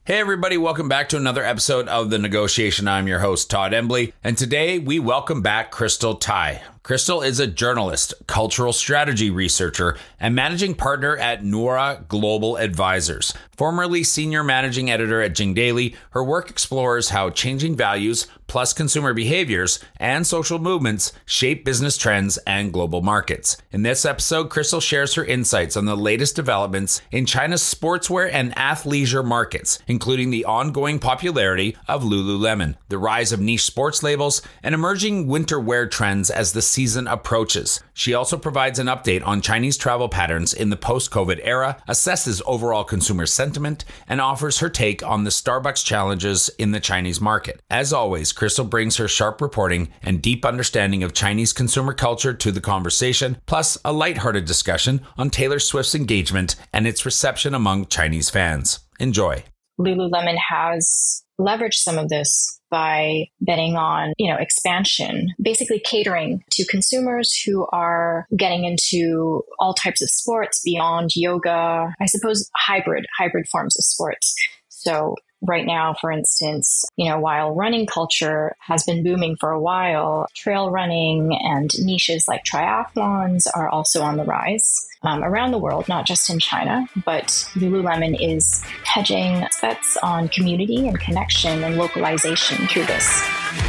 Hey everybody, welcome back to another episode of The Negotiation. I'm your host, Todd Embley, and today we welcome back Crystal Tai. Crystal is a journalist, cultural strategy researcher, and managing partner at Noura Global Advisors. Formerly senior managing editor at Jing Daily, her work explores how changing values, plus consumer behaviors, and social movements shape business trends and global markets. In this episode, Crystal shares her insights on the latest developments in China's sportswear and athleisure markets, including the ongoing popularity of Lululemon, the rise of niche sports labels, and emerging winter wear trends as the season approaches. She also provides an update on Chinese travel patterns in the post-COVID era, assesses overall consumer sentiment, and offers her take on the Starbucks challenges in the Chinese market. As always, Crystal brings her sharp reporting and deep understanding of Chinese consumer culture to the conversation, plus a lighthearted discussion on Taylor Swift's engagement and its reception among Chinese fans. Enjoy. Lululemon has leveraged some of this by betting on, expansion, basically catering to consumers who are getting into all types of sports beyond yoga, I suppose hybrid forms of sports. So right now, for instance, while running culture has been booming for a while, trail running and niches like triathlons are also on the rise. Around the world, not just in China, but Lululemon is hedging bets on community and connection and localization through this.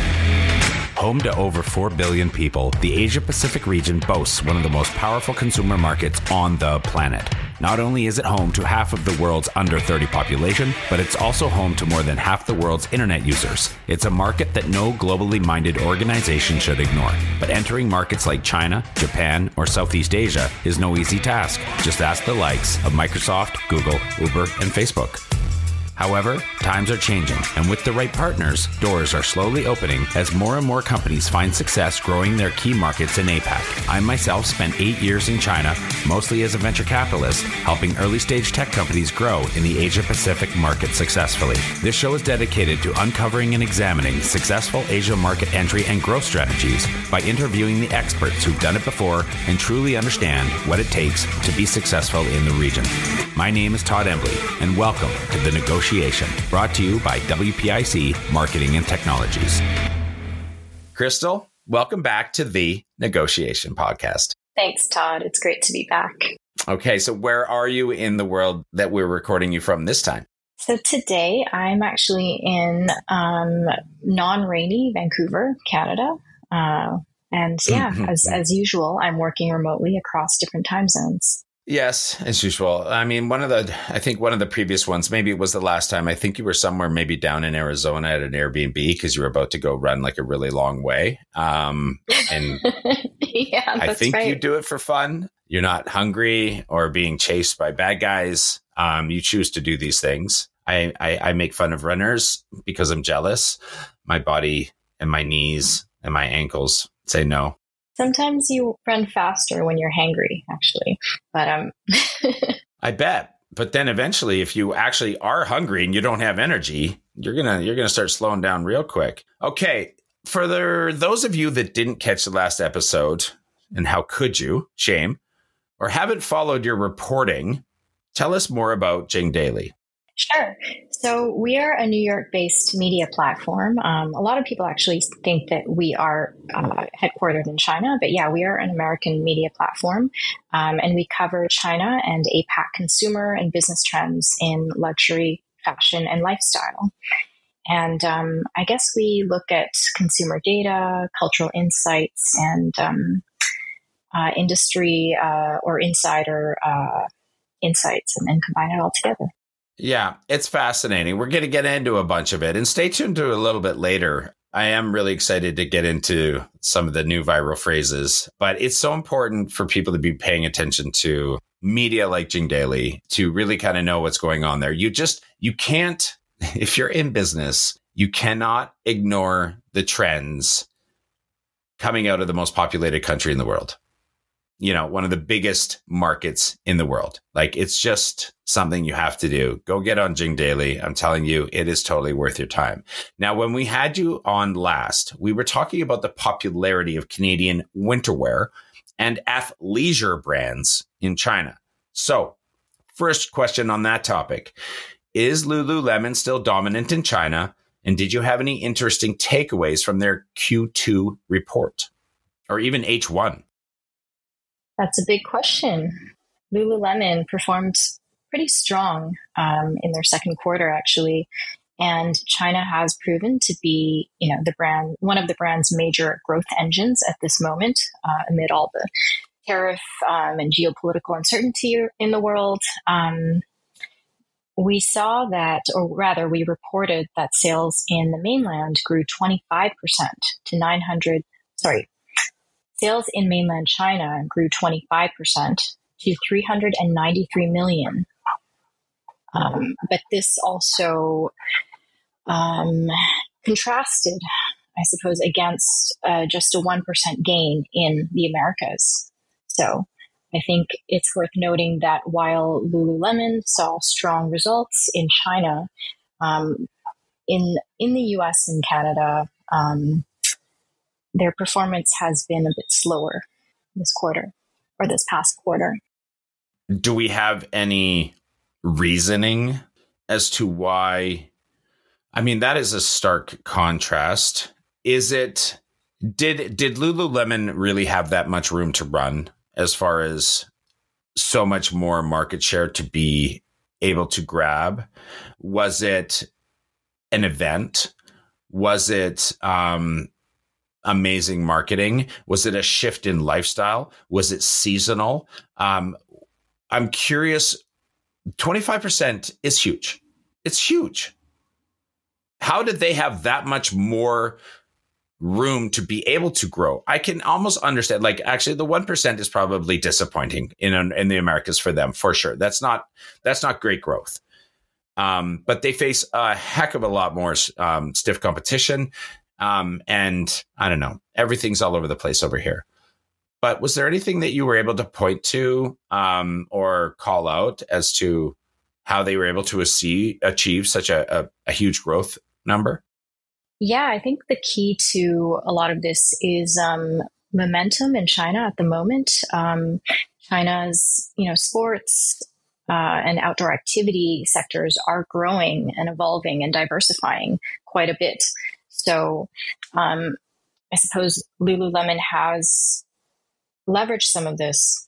Home to over 4 billion people, the Asia-Pacific region boasts one of the most powerful consumer markets on the planet. Not only is it home to half of the world's under 30 population, but it's also home to more than half the world's internet users. It's a market that no globally minded organization should ignore. But entering markets like China, Japan, or Southeast Asia is no easy task. Just ask the likes of Microsoft, Google, Uber, and Facebook. However, times are changing, and with the right partners, doors are slowly opening as more and more companies find success growing their key markets in APAC. I myself spent 8 years in China, mostly as a venture capitalist, helping early-stage tech companies grow in the Asia-Pacific market successfully. This show is dedicated to uncovering and examining successful Asia market entry and growth strategies by interviewing the experts who've done it before and truly understand what it takes to be successful in the region. My name is Todd Embley, and welcome to The Negotiation, brought to you by WPIC Marketing and Technologies. Crystal, welcome back to The Negotiation Podcast. Thanks, Todd. It's great to be back. Okay, so where are you in the world that we're recording you from this time? So today I'm actually in non-rainy Vancouver, Canada. As usual, I'm working remotely across different time zones. Yes, as usual. I mean, one of the previous ones, maybe it was the last time, I think you were somewhere maybe down in Arizona at an Airbnb because you were about to go run like a really long way. And yeah, I think right. You do it for fun. You're not hungry or being chased by bad guys. You choose to do these things. I make fun of runners because I'm jealous. My body and my knees and my ankles say no. Sometimes you run faster when you're hangry, actually. But I bet. But then eventually, if you actually are hungry and you don't have energy, you're gonna start slowing down real quick. Okay, for those of you that didn't catch the last episode, and how could you? Shame. Or haven't followed your reporting, tell us more about Jing Daily. Sure. So we are a New York-based media platform. A lot of people actually think that we are headquartered in China, but yeah, we are an American media platform, and we cover China and APAC consumer and business trends in luxury, fashion, and lifestyle. And I guess we look at consumer data, cultural insights, and industry or insider insights, and then combine it all together. Yeah, it's fascinating. We're going to get into a bunch of it, and stay tuned to it a little bit later. I am really excited to get into some of the new viral phrases, but it's so important for people to be paying attention to media like Jing Daily to really kind of know what's going on there. You can't, if you're in business, you cannot ignore the trends coming out of the most populated country in the world. One of the biggest markets in the world. Like, it's just something you have to do. Go get on Jing Daily. I'm telling you, it is totally worth your time. Now, when we had you on last, we were talking about the popularity of Canadian winter wear and athleisure brands in China. So, first question on that topic. Is Lululemon still dominant in China? And did you have any interesting takeaways from their Q2 report or even H1? That's a big question. Lululemon performed pretty strong in their second quarter, actually. And China has proven to be, one of the brand's major growth engines at this moment, amid all the tariff and geopolitical uncertainty in the world. We saw that, or rather, we reported that sales in the mainland grew 25% to 900. Sorry, sales in mainland China grew 25% to 393 million. But this also contrasted, I suppose, against just a 1% gain in the Americas. So I think it's worth noting that while Lululemon saw strong results in China, in the US and Canada, their performance has been a bit slower this quarter or this past quarter. Do we have any reasoning as to why? I mean, that is a stark contrast. Did Lululemon really have that much room to run as far as so much more market share to be able to grab? Was it an event? Was it amazing marketing? Was it a shift in lifestyle? Was it seasonal? I'm curious. 25% is huge. It's huge. How did they have that much more room to be able to grow? I can almost understand, like, actually the 1% is probably disappointing in the Americas for them, for sure. That's not great growth. But they face a heck of a lot more stiff competition. And I don't know, everything's all over the place over here. But was there anything that you were able to point to or call out as to how they were able to achieve such a huge growth number? Yeah, I think the key to a lot of this is momentum in China at the moment. China's, sports and outdoor activity sectors are growing and evolving and diversifying quite a bit. So I suppose Lululemon has leveraged some of this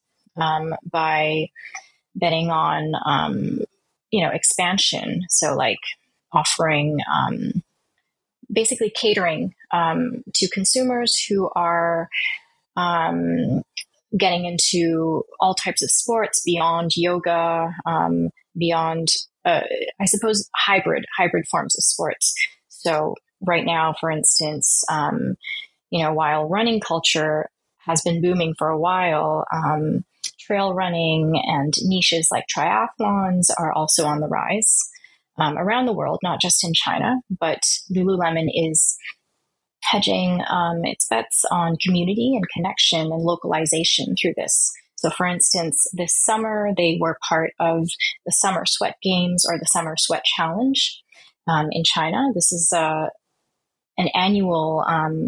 by betting on, expansion. So like offering, basically catering to consumers who are getting into all types of sports beyond yoga, beyond, I suppose, hybrid forms of sports. So right now, for instance, while running culture has been booming for a while, trail running and niches like triathlons are also on the rise around the world, not just in China. But Lululemon is hedging its bets on community and connection and localization through this. So, for instance, this summer, they were part of the Summer Sweat Games or the Summer Sweat Challenge in China. This is an annual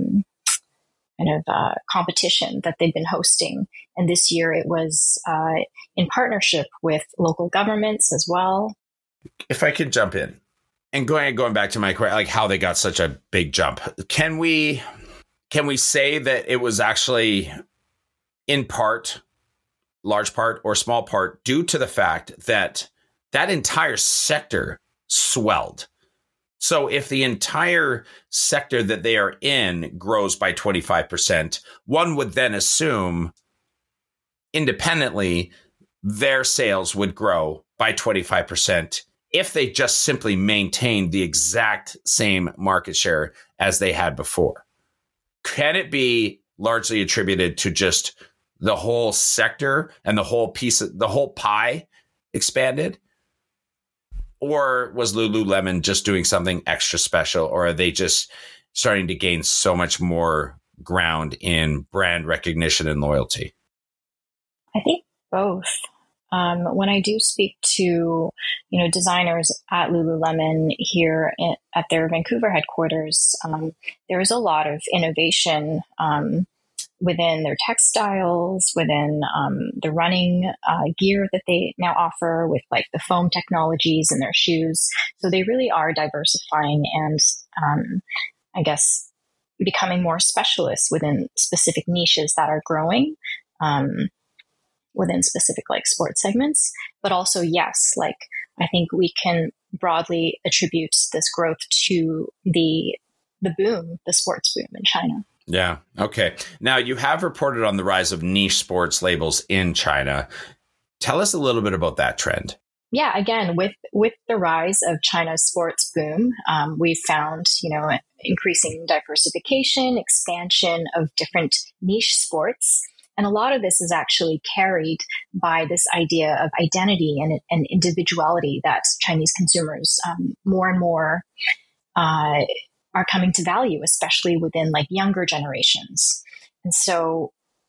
competition that they've been hosting. And this year it was in partnership with local governments as well. If I could jump in and going back to my question, like how they got such a big jump, can we say that it was actually in part, large part or small part due to the fact that that entire sector swelled? So if the entire sector that they are in grows by 25%, one would then assume independently their sales would grow by 25% if they just simply maintained the exact same market share as they had before. Can it be largely attributed to just the whole sector and the whole pie expanded? Or was Lululemon just doing something extra special? Or are they just starting to gain so much more ground in brand recognition and loyalty? I think both. When I do speak to, designers at Lululemon here at their Vancouver headquarters, there is a lot of innovation within their textiles, within the running gear that they now offer with like the foam technologies in their shoes. So they really are diversifying and I guess becoming more specialists within specific niches that are growing within specific like sports segments. But also, yes, like I think we can broadly attribute this growth to the boom, the sports boom in China. Yeah. Okay. Now, you have reported on the rise of niche sports labels in China. Tell us a little bit about that trend. Yeah, again, with the rise of China's sports boom, we've found, increasing diversification, expansion of different niche sports. And a lot of this is actually carried by this idea of identity and individuality that Chinese consumers more and more are coming to value, especially within like younger generations. And so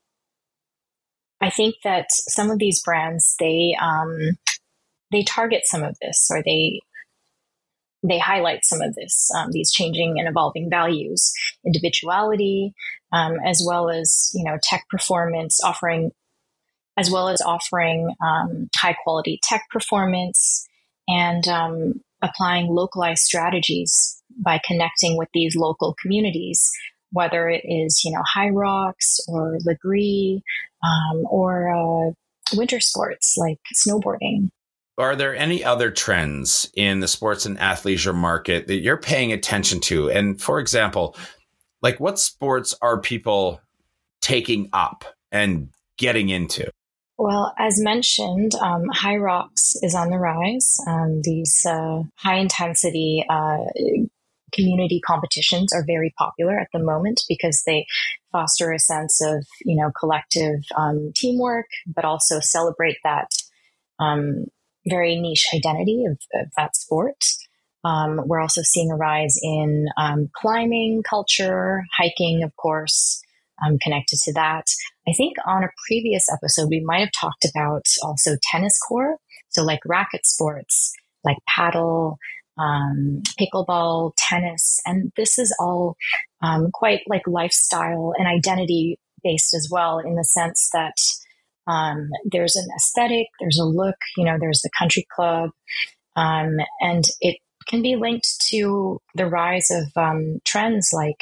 I think that some of these brands, they target some of this, or they highlight some of this, these changing and evolving values, individuality, as well as, tech performance offering, as well as offering high quality tech performance and applying localized strategies by connecting with these local communities, whether it is, HYROX or Legree or winter sports like snowboarding. Are there any other trends in the sports and athleisure market that you're paying attention to? And for example, like what sports are people taking up and getting into? Well, as mentioned, HYROX is on the rise. These high intensity community competitions are very popular at the moment because they foster a sense of, collective teamwork, but also celebrate that very niche identity of that sport. We're also seeing a rise in climbing culture, hiking, of course, connected to that. I think on a previous episode, we might have talked about also tennis court. So like racket sports, like paddle, pickleball, tennis. And this is all quite like lifestyle and identity based as well, in the sense that there's an aesthetic, there's a look, there's the country club, and it can be linked to the rise of trends like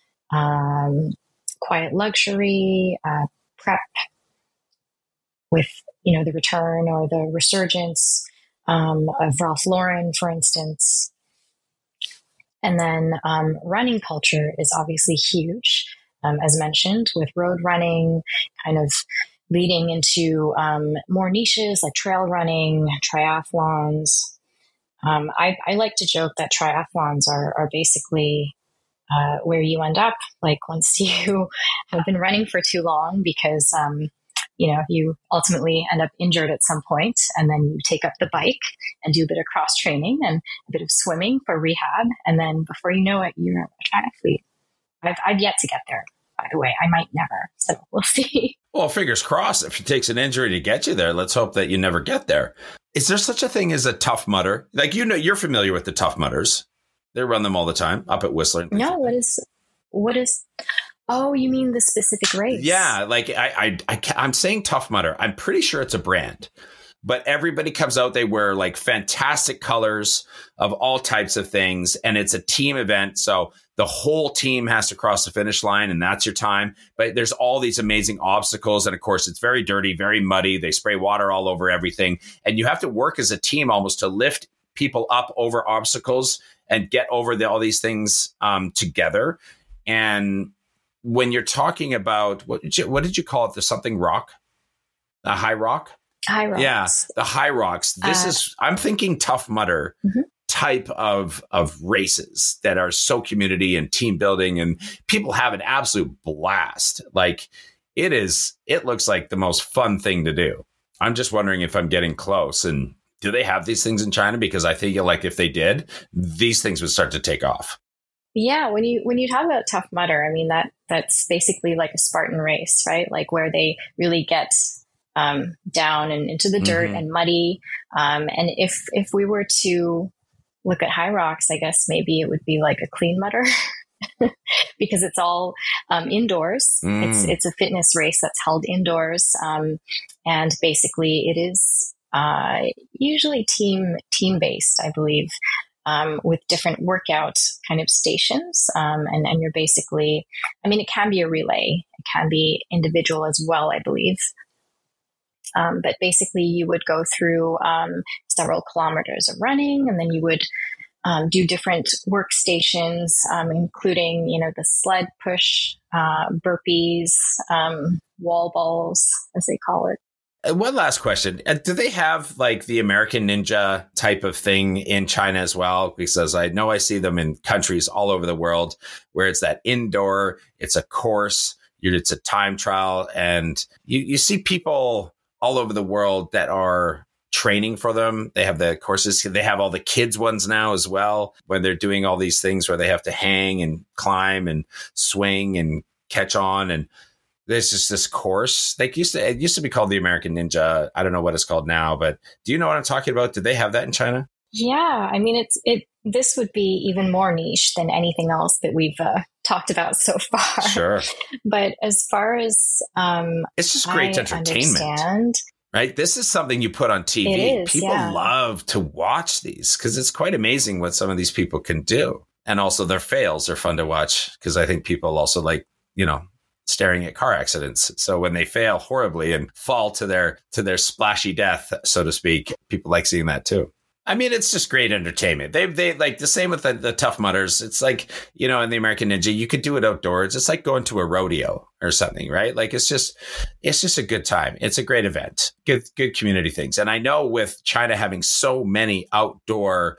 quiet luxury, prep, with the return or the resurgence of Ralph Lauren, for instance. And then running culture is obviously huge, as mentioned, with road running kind of leading into more niches like trail running, triathlons. I like to joke that triathlons are basically where you end up, like once you have been running for too long, because you ultimately end up injured at some point, and then you take up the bike and do a bit of cross training and a bit of swimming for rehab, and then before you know it, you're a triathlete. I've yet to get there, by the way. I might never, so we'll see. Well, fingers crossed. If it takes an injury to get you there, let's hope that you never get there. Is there such a thing as a Tough Mudder? Like, you're familiar with the Tough Mudders. They run them all the time up at Whistler. No, what is? Oh, you mean the specific race? Yeah, like I'm saying Tough Mudder. I'm pretty sure it's a brand, but everybody comes out. They wear like fantastic colors of all types of things, and it's a team event. So the whole team has to cross the finish line, and that's your time. But there's all these amazing obstacles, and of course, it's very dirty, very muddy. They spray water all over everything, and you have to work as a team almost to lift people up over obstacles and get over all these things together. And when you're talking about what did you call it? The something rock, a high rock. HYROX. Yeah, the HYROX. This is, I'm thinking Tough Mudder type of races that are so community and team building, and people have an absolute blast. Like it looks like the most fun thing to do. I'm just wondering if I'm getting close. And do they have these things in China? Because I think like if they did, these things would start to take off. Yeah, when you talk about Tough Mudder, I mean that's basically like a Spartan race, right? Like where they really get down and into the dirt and muddy. And if we were to look at HYROX, I guess maybe it would be like a clean mudder. because it's all indoors. It's a fitness race that's held indoors, and basically it is usually team based, I believe, with different workout kind of stations, and you're basically, I mean, it can be a relay, it can be individual as well, I believe. But basically, you would go through several kilometers of running, and then you would do different workstations, including, the sled push, burpees, wall balls, as they call it. One last question. Do they have like the American Ninja type of thing in China as well? Because I know I see them in countries all over the world where it's that indoor, it's a course, it's a time trial, and you see people all over the world that are training for them. They have the courses. They have all the kids ones now as well, when they're doing all these things where they have to hang and climb and swing and catch on. And there's just this course. It used to be called the American Ninja. I don't know what it's called now, but do you know what I'm talking about? Do they have that in China? Yeah. I mean, this would be even more niche than anything else that we've talked about so far. Sure. But as far as it's just great entertainment. Right? This is something you put on TV. People love to watch these because it's quite amazing what some of these people can do. And also their fails are fun to watch because I think people also like, staring at car accidents. So when they fail horribly and fall to their splashy death, so to speak, people like seeing that too. I mean, it's just great entertainment. They like the same with the Tough Mudders. It's like, in the American Ninja, you could do it outdoors. It's like going to a rodeo or something, right? Like it's just a good time. It's a great event, good community things. And I know with China having so many outdoor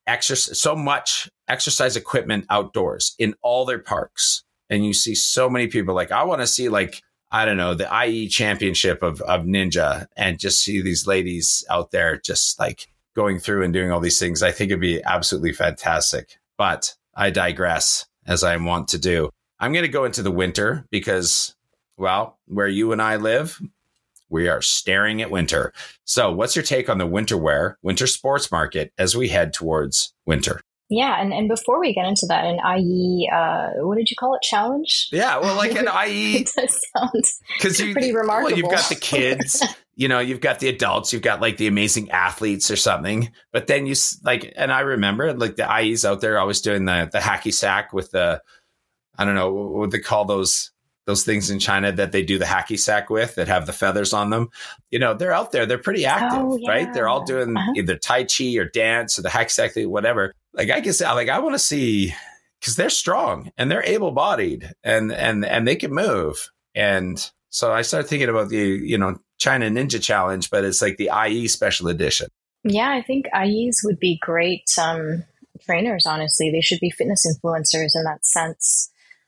so much exercise equipment outdoors in all their parks. And you see so many people like, I want to see like, I don't know, the IE championship of ninja and just see these ladies out there just like going through and doing all these things. I think it'd be absolutely fantastic. But I digress, as I want to do. I'm going to go into the winter because, well, where you and I live, we are staring at winter. So what's your take on the winter sports market as we head towards winter? Yeah. And before we get into that, an IE, what did you call it? Challenge? Yeah. Well, like an IE. It sounds pretty remarkable. Well, you've got the kids, you've got the adults, you've got like the amazing athletes or something. But then you like, and I remember like the IEs out there always doing the hacky sack with the, I don't know, what would they call those things in China that they do the hacky sack with that have the feathers on them? They're out there. They're pretty active, right? They're all doing either Tai Chi or dance or the hacky sack, whatever. Like I guess, like I want to see, because they're strong and they're able-bodied and they can move. And so I started thinking about the, China Ninja Challenge, but it's like the IE special edition. Yeah, I think IEs would be great trainers, honestly. They should be fitness influencers in that sense.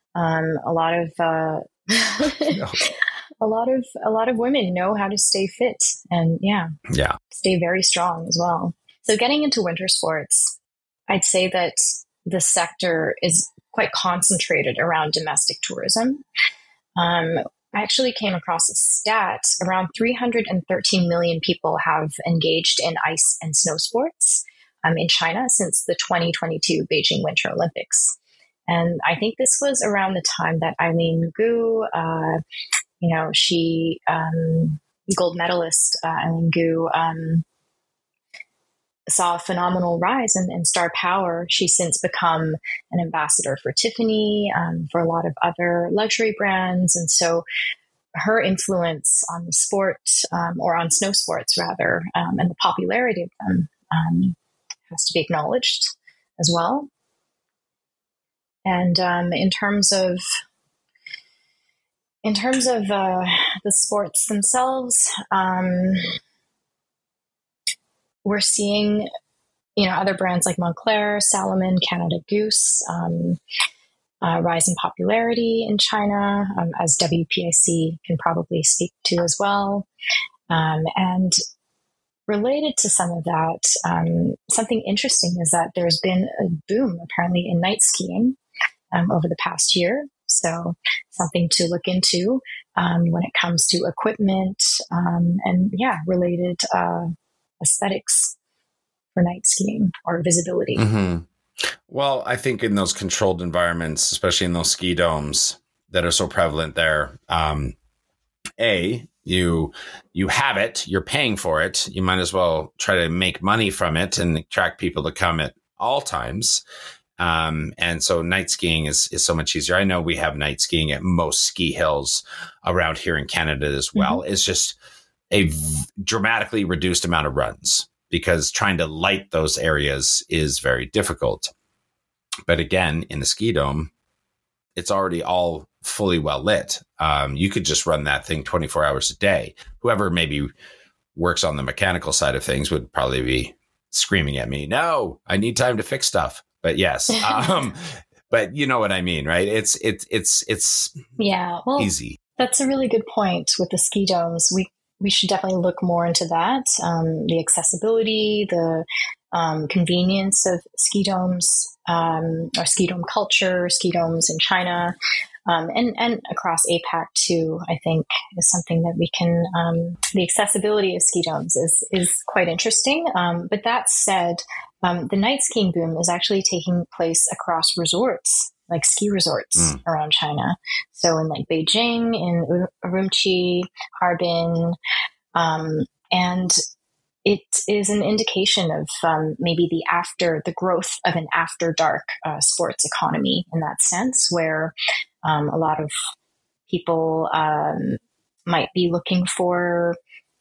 A lot of women know how to stay fit and stay very strong as well. So getting into winter sports, I'd say that the sector is quite concentrated around domestic tourism. I actually came across a stat: around 313 million people have engaged in ice and snow sports in China since the 2022 Beijing Winter Olympics. And I think this was around the time that Eileen Gu, gold medalist Eileen Gu, saw a phenomenal rise in star power. She's since become an ambassador for Tiffany, for a lot of other luxury brands. And so her influence on the sport, or on snow sports rather, and the popularity of them has to be acknowledged as well. And in terms of the sports themselves, we're seeing, other brands like Moncler, Salomon, Canada Goose rise in popularity in China, as WPIC can probably speak to as well. And related to some of that, something interesting is that there's been a boom apparently in night skiing over the past year. So something to look into when it comes to equipment and related aesthetics for night skiing or visibility. Mm-hmm. Well, I think in those controlled environments, especially in those ski domes that are so prevalent there, you have it, you're paying for it. You might as well try to make money from it and attract people to come at all times. And so night skiing is so much easier. I know we have night skiing at most ski hills around here in Canada as well. Mm-hmm. It's just a dramatically reduced amount of runs because trying to light those areas is very difficult. But again, in the ski dome, it's already all fully well lit. You could just run that thing 24 hours a day. Whoever maybe works on the mechanical side of things would probably be screaming at me, no, I need time to fix stuff. But yes, but you know what I mean, right? It's yeah, well, easy. That's a really good point with the ski domes. We should definitely look more into that. The accessibility, the convenience of ski domes, or ski dome culture, ski domes in China, and across APAC too, I think is something that we can, the accessibility of ski domes is quite interesting. But that said, the night skiing boom is actually taking place across resorts, like ski resorts around China. So in like Beijing, in Urumqi, Harbin, and it is an indication of maybe the growth of an after dark sports economy in that sense, where a lot of people might be looking for,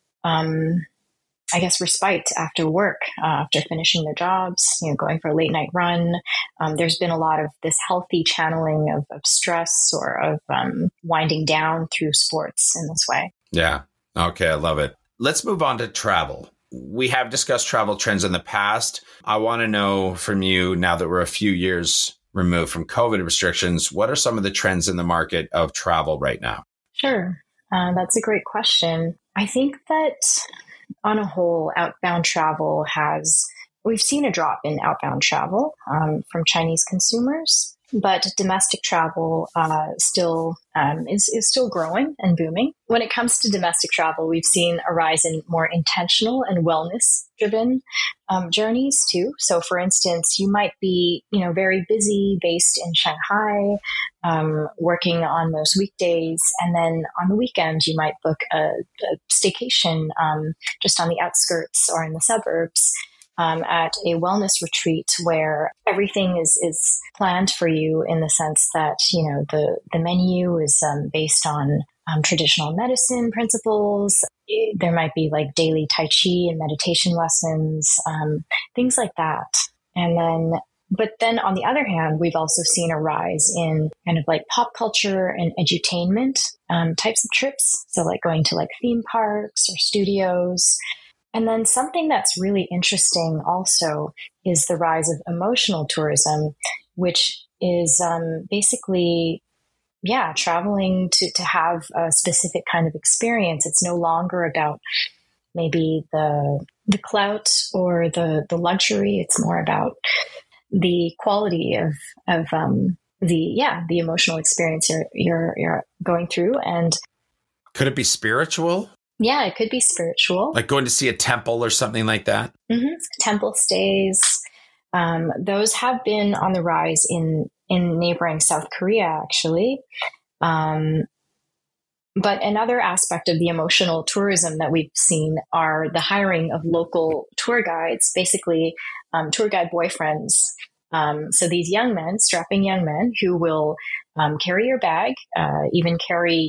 I guess, respite after work, after finishing their jobs, going for a late night run. There's been a lot of this healthy channeling of stress or of winding down through sports in this way. Yeah. Okay. I love it. Let's move on to travel. We have discussed travel trends in the past. I want to know from you, now that we're a few years removed from COVID restrictions, what are some of the trends in the market of travel right now? Sure. That's a great question. I think that on a whole, outbound travel we've seen a drop in outbound travel from Chinese consumers, but domestic travel still is still growing and booming. When it comes to domestic travel, we've seen a rise in more intentional and wellness-driven journeys too. So, for instance, you might be, very busy, based in Shanghai, working on most weekdays, and then on the weekend you might book a staycation just on the outskirts or in the suburbs. At a wellness retreat where everything is planned for you in the sense that, the menu is based on traditional medicine principles. There might be like daily Tai Chi and meditation lessons, things like that. But then on the other hand, we've also seen a rise in kind of like pop culture and edutainment types of trips. So like going to like theme parks or studios. And then something that's really interesting also is the rise of emotional tourism, which is basically, traveling to have a specific kind of experience. It's no longer about maybe the clout or the luxury. It's more about the quality of the emotional experience you're going through. And could it be spiritual? Yeah, it could be spiritual. Like going to see a temple or something like that? Mm-hmm. Temple stays. Those have been on the rise in neighboring South Korea, actually. But another aspect of the emotional tourism that we've seen are the hiring of local tour guides, basically tour guide boyfriends. So these strapping young men who will carry your bag, even carry,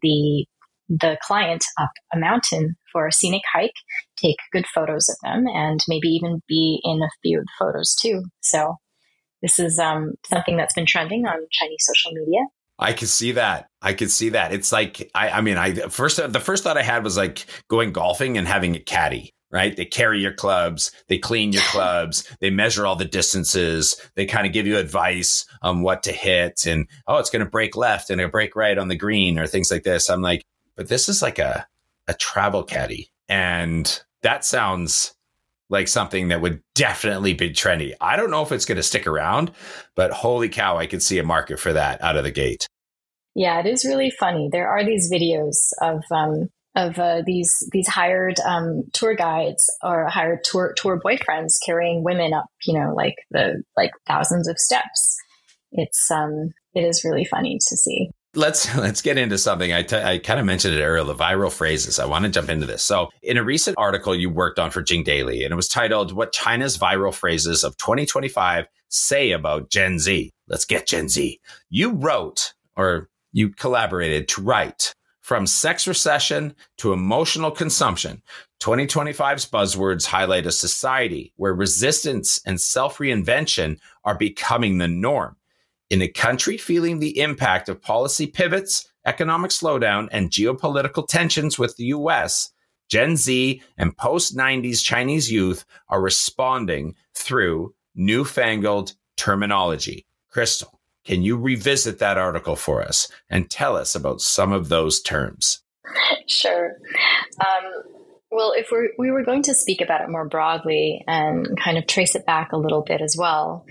the client up a mountain for a scenic hike, take good photos of them, and maybe even be in a few of the photos too. So this is something that's been trending on Chinese social media. I could see that. It's like, the first thought I had was like going golfing and having a caddy, right? They carry your clubs, they clean your clubs, they measure all the distances, they kind of give you advice on what to hit, and, it's going to break left and it'll break right on the green or things like this. I'm like, but this is like a travel caddy. And that sounds like something that would definitely be trendy. I don't know if it's going to stick around, but holy cow, I could see a market for that out of the gate. Yeah, it is really funny. There are these videos of these hired tour guides or hired tour boyfriends carrying women up, like thousands of steps. It is really funny to see. Let's get into something. I kind of mentioned it earlier, the viral phrases. I want to jump into this. So in a recent article you worked on for Jing Daily, and it was titled, "What China's Viral Phrases of 2025 Say About Gen Z." Let's get Gen Z. You wrote, or you collaborated to write, "From sex recession to emotional consumption, 2025's buzzwords highlight a society where resistance and self-reinvention are becoming the norm. In a country feeling the impact of policy pivots, economic slowdown, and geopolitical tensions with the US, Gen Z and post-90s Chinese youth are responding through newfangled terminology." Crystal, can you revisit that article for us and tell us about some of those terms? Sure. Well, if we were going to speak about it more broadly and kind of trace it back a little bit as well,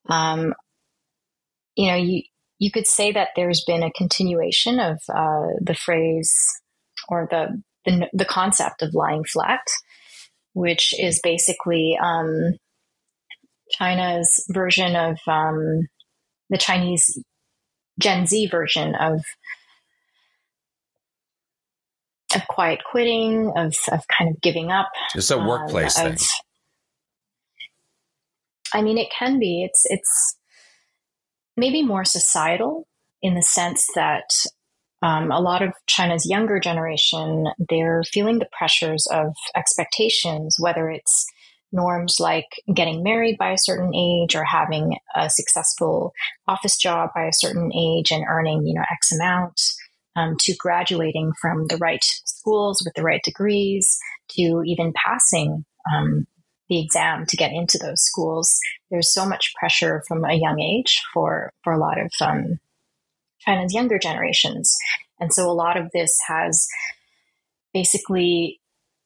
you could say that there's been a continuation of the phrase or the concept of lying flat, which is basically China's version of the Chinese Gen Z version of quiet quitting, of kind of giving up. It's a workplace thing. I mean, it can be. It's maybe more societal in the sense that a lot of China's younger generation, they're feeling the pressures of expectations, whether it's norms like getting married by a certain age or having a successful office job by a certain age and earning, X amount, to graduating from the right schools with the right degrees, to even passing the exam to get into those schools. There's so much pressure from a young age for a lot of China's younger generations. And so a lot of this has basically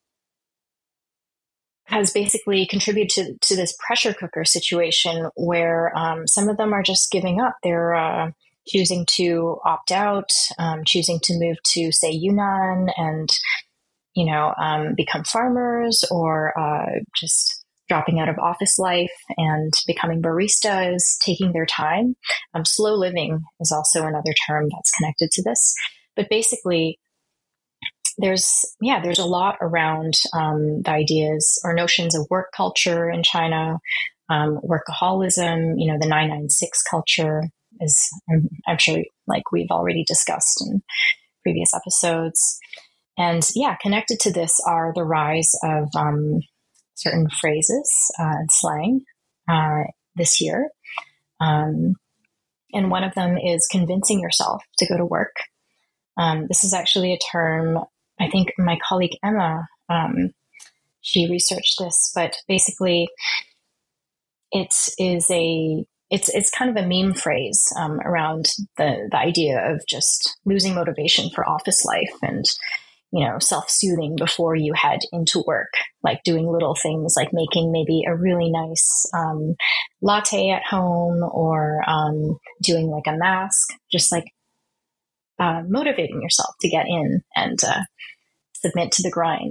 contributed to this pressure cooker situation where some of them are just giving up. They're choosing to opt out, choosing to move to, say, Yunnan and, become farmers, or just dropping out of office life and becoming baristas, taking their time. Slow living is also another term that's connected to this. But basically, there's a lot around the ideas or notions of work culture in China, workaholism, the 996 culture is, I'm sure, like we've already discussed in previous episodes. And connected to this are the rise of certain phrases and slang this year. And one of them is convincing yourself to go to work. This is actually a term, I think my colleague Emma, she researched this, but basically it's kind of a meme phrase around the idea of just losing motivation for office life and, self-soothing before you head into work, like doing little things like making maybe a really nice latte at home, or doing like a mask, just like motivating yourself to get in and submit to the grind.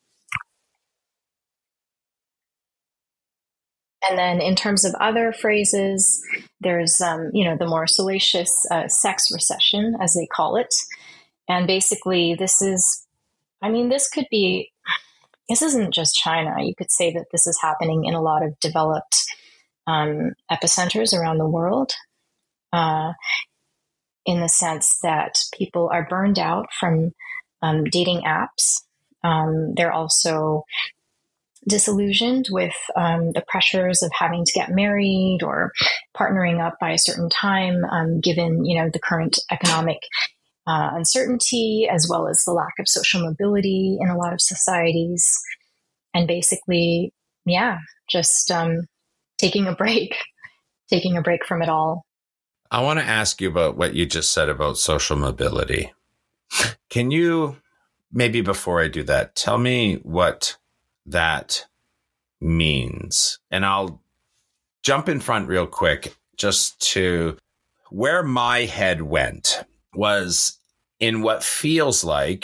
And then in terms of other phrases, there's, the more salacious sex recession, as they call it. And basically this isn't just China. You could say that this is happening in a lot of developed epicenters around the world, in the sense that people are burned out from dating apps. They're also disillusioned with the pressures of having to get married or partnering up by a certain time, given the current economic uncertainty, as well as the lack of social mobility in a lot of societies. And basically, just taking a break from it all. I want to ask you about what you just said about social mobility. Can you, maybe before I do that, tell me what that means? And I'll jump in front real quick, just to where my head went was in what feels like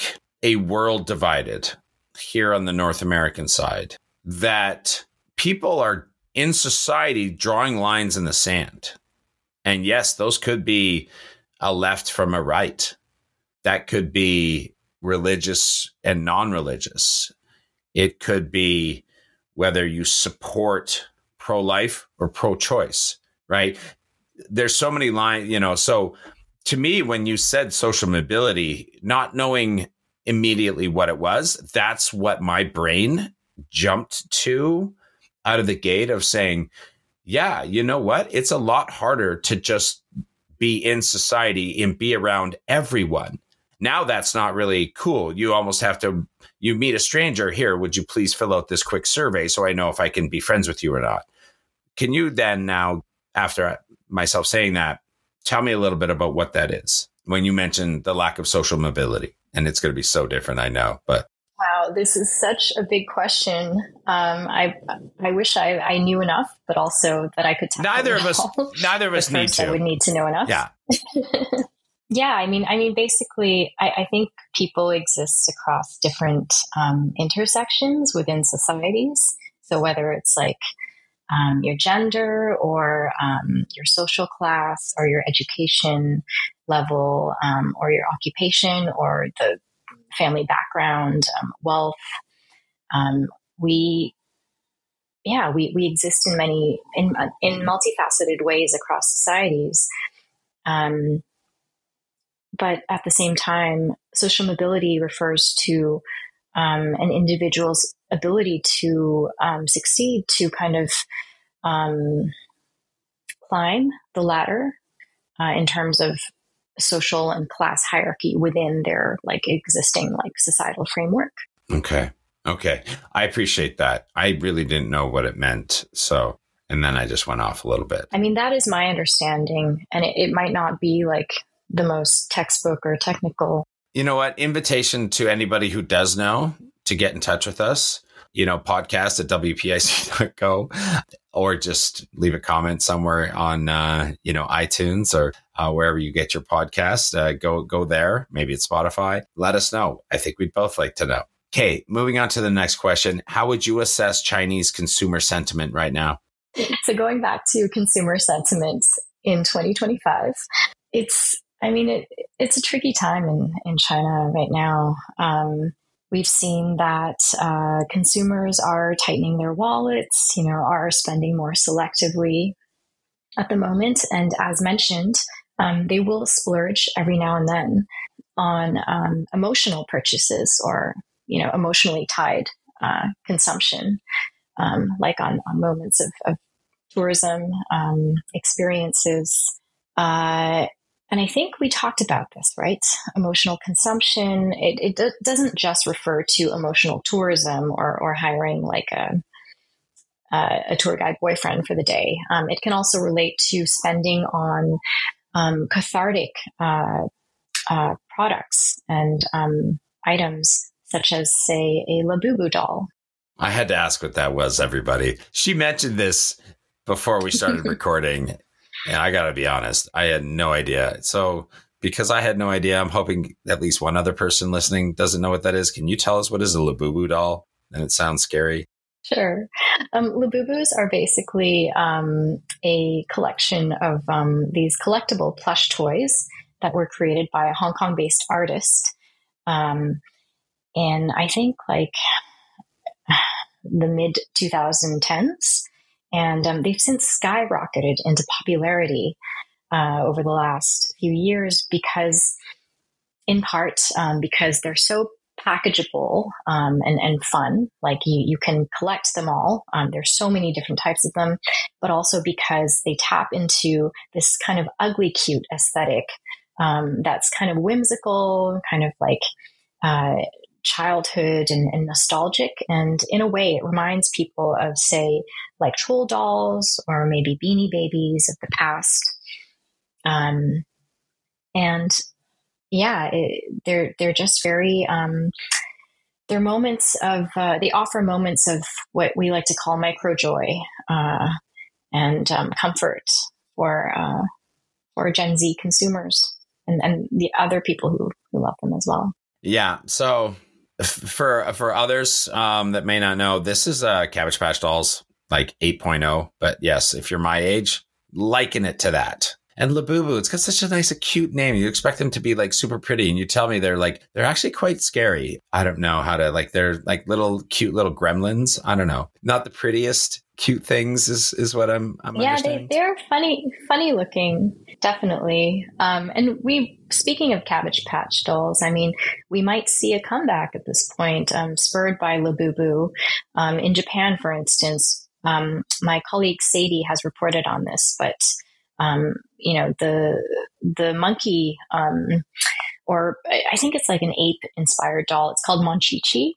a world divided here on the North American side, that people are in society drawing lines in the sand. And yes, those could be a left from a right. That could be religious and non-religious. It could be whether you support pro-life or pro-choice, right? There's so many lines, so to me, when you said social mobility, not knowing immediately what it was, that's what my brain jumped to out of the gate of saying, yeah, you know what? It's a lot harder to just be in society and be around everyone. Now that's not really cool. You almost have to, you meet a stranger here. Would you please fill out this quick survey so I know if I can be friends with you or not? Can you then now, after myself saying that, tell me a little bit about what that is when you mentioned the lack of social mobility? And it's going to be so different, I know, but. Wow, this is such a big question. I wish I knew enough, but also that I could tackle Neither of us need to. I would need to know enough. Yeah. Yeah, I mean, basically, I think people exist across different intersections within societies. So whether it's like your gender or your social class or your education level or your occupation or the family background, wealth, we exist in many in multifaceted ways across societies. But at the same time, social mobility refers to an individual's ability to succeed, to kind of climb the ladder in terms of social and class hierarchy within their like existing like societal framework. Okay. I appreciate that. I really didn't know what it meant. So, and then I just went off a little bit. I mean, that is my understanding, and it might not be like the most textbook or technical. You know what? Invitation to anybody who does know to get in touch with us, podcast at wpic.co, or just leave a comment somewhere on, iTunes or wherever you get your podcast. Go there. Maybe it's Spotify. Let us know. I think we'd both like to know. Okay, moving on to the next question. How would you assess Chinese consumer sentiment right now? So going back to consumer sentiments in 2025, it's a tricky time in China right now. We've seen that consumers are tightening their wallets, are spending more selectively at the moment. And as mentioned, they will splurge every now and then on emotional purchases or, emotionally tied consumption, like on moments of tourism, experiences. And I think we talked about this, right? Emotional consumption. It doesn't just refer to emotional tourism or hiring like a tour guide boyfriend for the day. It can also relate to spending on cathartic products and items, such as, say, a Labubu doll. I had to ask what that was, everybody. She mentioned this before we started recording. And I got to be honest, I had no idea. So because I had no idea, I'm hoping at least one other person listening doesn't know what that is. Can you tell us what is a Labubu doll? And it sounds scary. Sure. Labubus are basically a collection of these collectible plush toys that were created by a Hong Kong-based artist. And I think like the mid 2010s. And they've since skyrocketed into popularity over the last few years in part, because they're so packageable and fun. Like you can collect them all. There's so many different types of them, but also because they tap into this kind of ugly cute aesthetic that's kind of whimsical, kind of like childhood and nostalgic. And in a way, it reminds people of, say, like troll dolls or maybe Beanie Babies of the past. And yeah, they're just very, they're moments of, they offer moments of what we like to call micro joy and comfort for Gen Z consumers and the other people who love them as well. Yeah. So for others that may not know, this is Cabbage Patch Dolls like 8.0. But yes, if you're my age, liken it to that. And Labubu, it's got such a nice, cute name. You expect them to be like super pretty, and you tell me they're actually quite scary. I don't know how to they're like little cute little gremlins. I don't know. Not the prettiest cute things is what I'm understanding. They're funny looking, definitely. And speaking of Cabbage Patch Dolls, I mean, we might see a comeback at this point, spurred by Labubu. In Japan, for instance, my colleague Sadie has reported on this, but the monkey, or I think it's like an ape inspired doll. It's called Monchichi.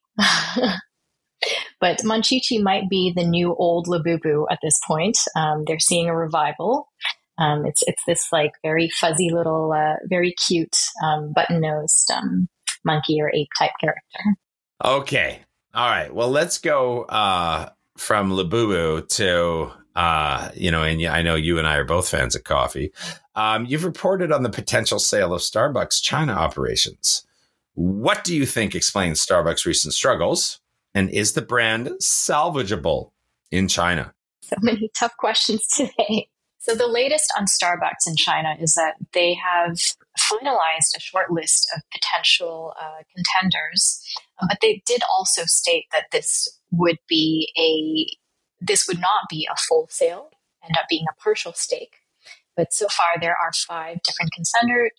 But Monchichi might be the new old Labubu at this point. They're seeing a revival. It's this like very fuzzy little, very cute, button-nosed monkey or ape type character. Okay. All right. Well, let's go from Labubu to and I know you and I are both fans of coffee. You've reported on the potential sale of Starbucks China operations. What do you think explains Starbucks' recent struggles? And is the brand salvageable in China? So many tough questions today. So the latest on Starbucks in China is that they have finalized a short list of potential contenders, but they did also state that this would not be a full sale, end up being a partial stake. But so far there are five different contenders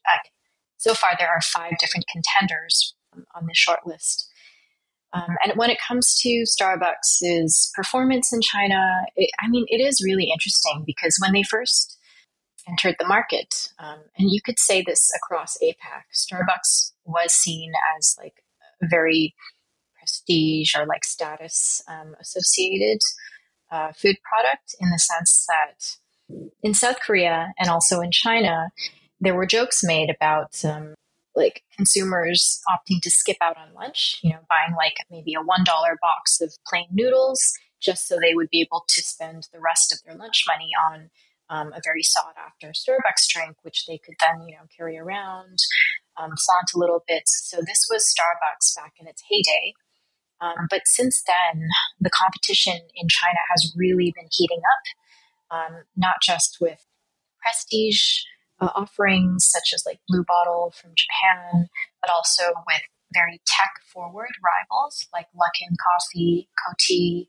on this short list. And when it comes to Starbucks' performance in China, it is really interesting because when they first entered the market, and you could say this across APAC, Starbucks was seen as like a very prestige or like status associated food product, in the sense that in South Korea and also in China, there were jokes made about like consumers opting to skip out on lunch, buying like maybe a $1 box of plain noodles just so they would be able to spend the rest of their lunch money on a very sought after Starbucks drink, which they could then, carry around, flaunt a little bit. So this was Starbucks back in its heyday. But since then, the competition in China has really been heating up, not just with prestige offerings such as like Blue Bottle from Japan, but also with very tech-forward rivals like Luckin Coffee, Coty,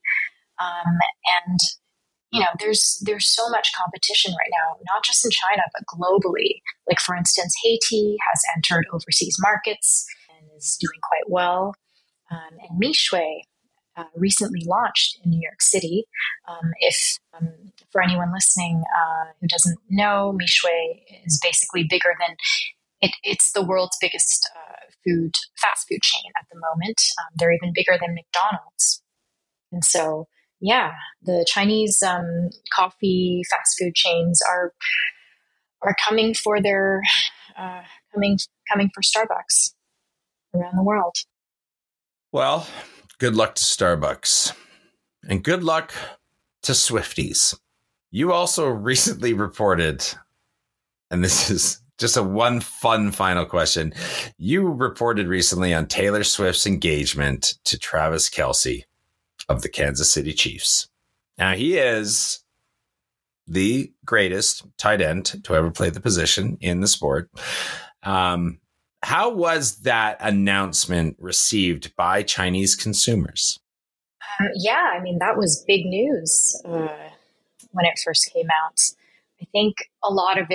and there's so much competition right now, not just in China but globally. Like for instance, Haiti has entered overseas markets and is doing quite well, and Mixue recently launched in New York City. If for anyone listening who doesn't know, Mixue is basically bigger than it's the world's biggest fast food chain at the moment. They're even bigger than McDonald's. And so, yeah, the Chinese coffee fast food chains are coming for their coming for Starbucks around the world. Well, good luck to Starbucks, and good luck to Swifties. You also recently reported, and this is just one fun final question. You reported recently on Taylor Swift's engagement to Travis Kelce of the Kansas City Chiefs. Now, he is the greatest tight end to ever play the position in the sport. How was that announcement received by Chinese consumers? That was big news when it first came out. I think a lot of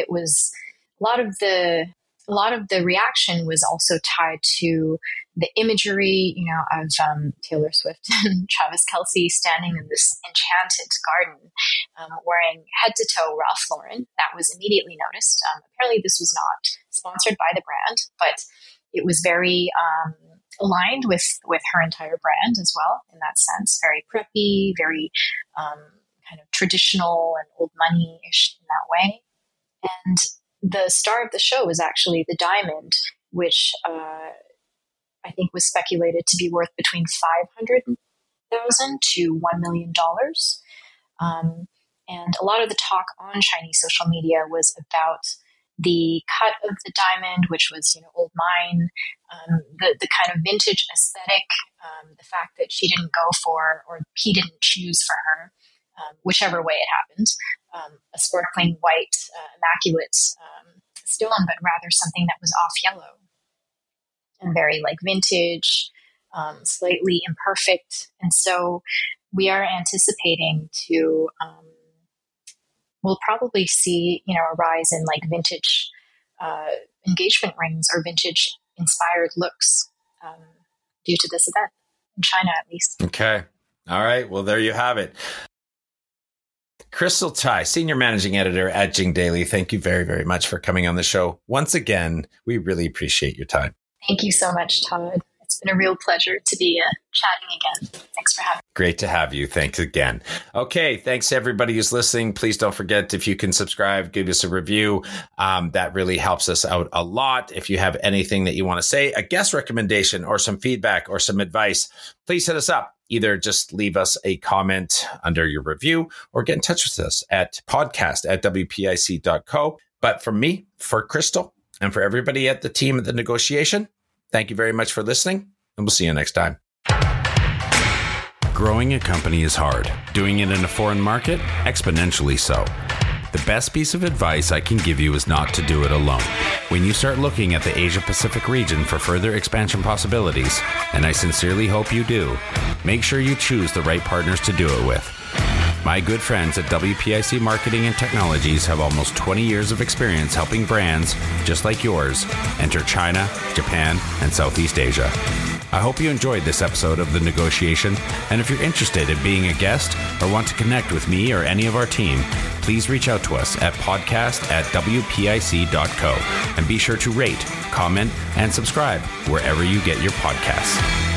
the reaction was also tied to the imagery, of Taylor Swift and Travis Kelce standing in this enchanted garden, wearing head to toe Ralph Lauren. That was immediately noticed. Apparently, this was not sponsored by the brand, but it was very aligned with her entire brand as well. In that sense, very preppy, very kind of traditional and old money-ish in that way. And the star of the show was actually the diamond, which I think was speculated to be worth between $500,000 to $1 million. And a lot of the talk on Chinese social media was about the cut of the diamond, which was, old mine, the kind of vintage aesthetic, the fact that she didn't go for, or he didn't choose for her, whichever way it happened, a sparkling white, immaculate stone, but rather something that was off yellow and very like vintage, slightly imperfect. And so we are anticipating to, we'll probably see, a rise in like vintage engagement rings or vintage inspired looks due to this event, in China at least. Okay. All right. Well, there you have it. Crystal Tai, Senior Managing Editor at Jing Daily. Thank you very, very much for coming on the show. Once again, we really appreciate your time. Thank you so much, Todd. It's been a real pleasure to be chatting again. Thanks for having me. Great to have you. Thanks again. Okay. Thanks to everybody who's listening. Please don't forget, if you can subscribe, give us a review. That really helps us out a lot. If you have anything that you want to say, a guest recommendation or some feedback or some advice, please hit us up. Either just leave us a comment under your review or get in touch with us at podcast@wpic.co. But for me, for Crystal, and for everybody at the team at The Negotiation, thank you very much for listening, and we'll see you next time. Growing a company is hard. Doing it in a foreign market, exponentially so. The best piece of advice I can give you is not to do it alone. When you start looking at the Asia Pacific region for further expansion possibilities, and I sincerely hope you do, make sure you choose the right partners to do it with. My good friends at WPIC Marketing and Technologies have almost 20 years of experience helping brands, just like yours, enter China, Japan, and Southeast Asia. I hope you enjoyed this episode of The Negotiation, and if you're interested in being a guest or want to connect with me or any of our team, please reach out to us at podcast@wpic.co, and be sure to rate, comment, and subscribe wherever you get your podcasts.